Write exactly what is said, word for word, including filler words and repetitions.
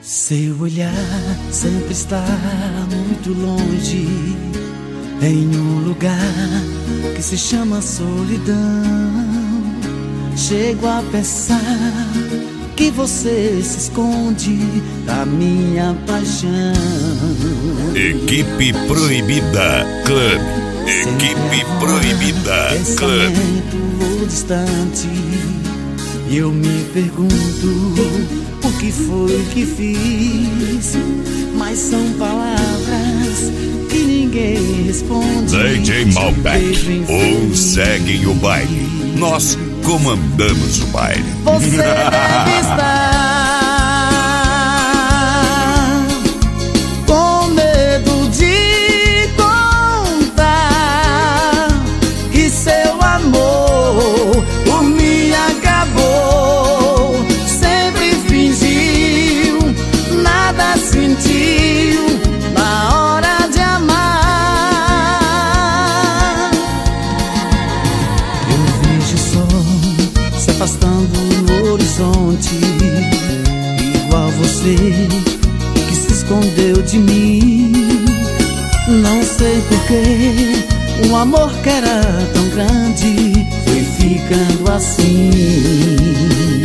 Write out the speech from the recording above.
Seu olhar sempre está muito longe, em um lugar que se chama solidão. Chego a pensar que você se esconde da minha paixão. Equipe Proibida Club. Equipe Proibida Club. Pensamento distante, e eu me pergunto o que foi que fiz, mas são palavras que ninguém responde. D J Malbec, ou seguem o baile, nós comandamos o baile. Você deve estar com medo de contar que seu amor por mim acabou. Sempre fingiu, nada sentiu na hora de amar. Eu vejo o sol se afastando no horizonte, igual você que se escondeu de mim. Não sei porquê, um amor que era tão grande foi ficando assim.